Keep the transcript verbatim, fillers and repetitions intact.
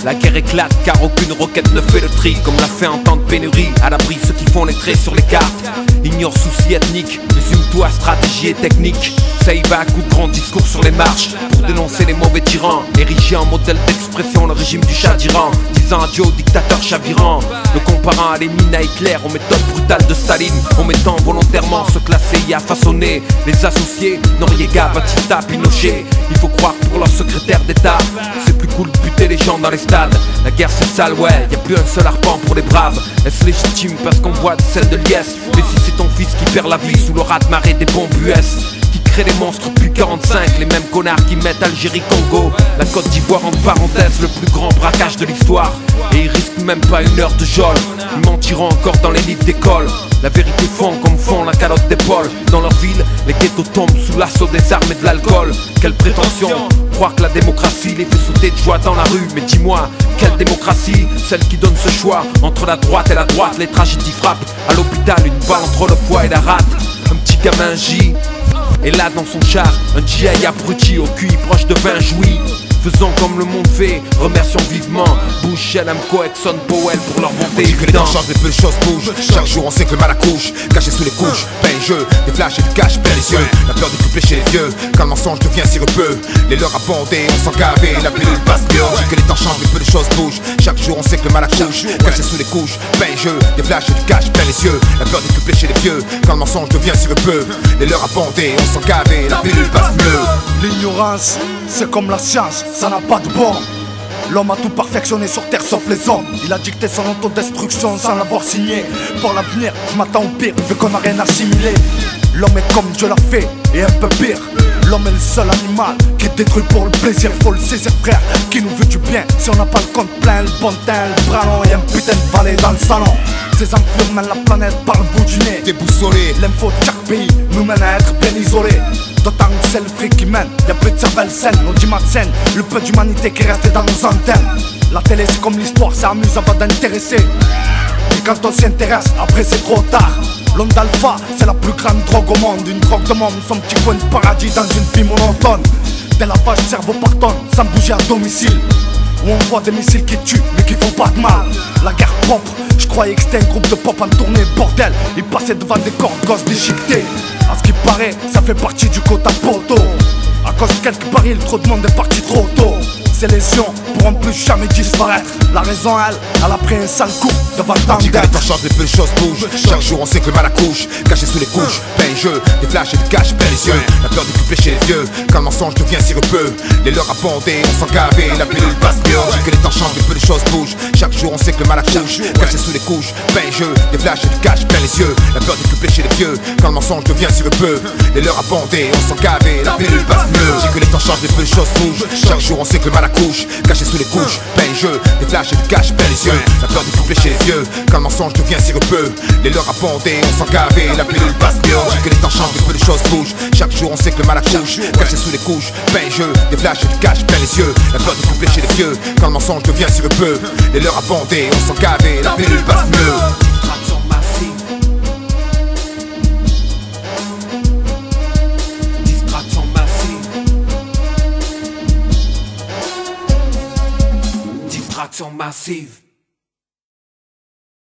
La guerre éclate car aucune roquette ne fait le tri. Comme l'a fait entendre pénurie, à l'abri ceux qui font les traits sur les cartes. Ignore soucis ethniques, résume-toi stratégie et technique. Ça y va à coups de grands discours sur les marches pour dénoncer les mauvais tyrans, érigé en modèle d'expression le régime du Shah d'Iran, disant adieu au dictateur chavirant. Le comparant à Lénine, à Hitler, aux méthodes brutales de Staline, omettant volontairement se classer et à façonner les associés Noriega, Batista, Pinochet. Il faut croire pour leur secrétaire d'état, c'est plus cool de buter les gens dans les stades. La guerre c'est sale, ouais, y a plus un seul arpent pour les braves. Est-ce légitime parce qu'on voit des scènes de liesse? Mais si c'est ton fils qui perd la vie sous le raz-de-marée des bombes U S, qui crée des monstres depuis quarante-cinq, les mêmes connards qui mettent Algérie-Congo, la Côte d'Ivoire en parenthèse, le plus grand braquage de l'histoire. Et ils risquent même pas une heure de geôle, ils mentiront encore dans les livres d'école. La vérité fond comme fond la calotte d'épaule. Dans leur ville, les ghettos tombent sous l'assaut des armes et de l'alcool. Quelle prétention, croire que la démocratie les fait sauter de joie dans la rue. Mais dis-moi, quelle démocratie? Celle qui donne ce choix entre la droite et la droite. Les tragédies frappent à l'hôpital, une balle entre le foie et la rate. Un petit gamin J, et là dans son char, un G I abruti au Q I proche de vingt jouis. Faisons comme le monde fait, remercions vivement Bush, Shell, Amco, Exxon, Powell pour leur bonté. On dit que les temps changent mais peu de choses bougent. Chaque jour on sait que le mal accouche, caché sous les couches, peine jeu, des flashs et du cash plein les yeux. La peur décuplée chez les vieux, quand le mensonge devient sirupeux. Les leurs abondés, on s'en gavé, la pilule passe mieux. On dit que les temps changent mais peu de choses bougent. Chaque jour on sait que le mal accouche, caché sous les couches, peine jeu, des flashs et du cash plein les yeux. La peur décuplée chez les vieux, quand le mensonge devient sirupeux. Les leurs abondés, on s'en gavé, la pilule passe mieux. L'ignorance, c'est comme la science, ça n'a pas de bon. L'homme a tout perfectionné sur terre sauf les hommes. Il a dicté son autodestruction sans l'avoir signé. Pour l'avenir, je m'attends au pire, vu qu'on n'a rien assimilé. L'homme est comme Dieu l'a fait, et un peu pire. L'homme est le seul animal qui détruit pour le plaisir. Faut le saisir frère, qui nous veut du bien. Si on n'a pas le compte plein, le bon teint, le bras long et un putain de valet dans le salon. Ces enflures mènent la planète par le bout du nez. Déboussolé, l'info de chaque pays nous mène à être bien isolés. D'autant que c'est le fric qui mène, y'a plus de cervelle saine, l'audimat saine, le peu d'humanité qui reste dans nos antennes. La télé c'est comme l'histoire, ça amuse avant d'intéresser. Et quand on s'y intéresse, après c'est trop tard. L'onde d'alpha, c'est la plus grande drogue au monde. Une drogue de monde, son petit coin de paradis dans une vie monotone. Dès la page, cerveau par tonne, sans bouger à domicile. Où on voit des missiles qui tuent, mais qui font pas de mal. La guerre propre, je croyais que c'était un groupe de pop en tournée, bordel. Ils passaient devant des corps de gosses déchiquetés. À ce qui paraît, ça fait partie du quota poteau. À cause de quelques barils, trop de monde est parti trop tôt. Ces lésions pourront plus jamais disparaître. La raison, elle, elle a pris un sale coup devant le temps d'être. d'être. Les temps changent mais peu de choses bougent. Chaque jour on sait que le mal accouche, caché sous les couches, peine jeu, des flashs et du cash plein les yeux. La peur décuplée chez les vieux, quand le mensonge devient sirupeux. Les leurs abondés, on s'en gavé, la pilule passe mieux. On dit que les temps changent mais peu de choses bougent. Chaque jour on sait que le mal accouche, caché sous les couches, peine jeu, des flashs et du cash plein les yeux. La peur décuplée chez les vieux, quand le mensonge devient sirupeux. Les leurs abondés, on s'en gavé, la pilule passe mieux. On dit que les temps changent mais peu de choses bougent. Chaque jour on sait que le mal accouche, caché sous les couches, peine jeu, des flashs et du cash plein les yeux. La peur décuplée chez les vieux, quand le mensonge devient sirupeux. Les leurs abondés, on s'en gavé, la pilule passe mieux. On dit que les temps changent mais peu de choses bougent. Chaque jour on sait que le mal accouche, caché sous les couches, peine jeu, des flashs et du cash plein les yeux. La peur décuplée chez les vieux, quand le mensonge devient sirupeux. Les leurs abondés, on s'en gavé, la pilule passe mieux. Distraction massive. Distraction massive. Distraction massive.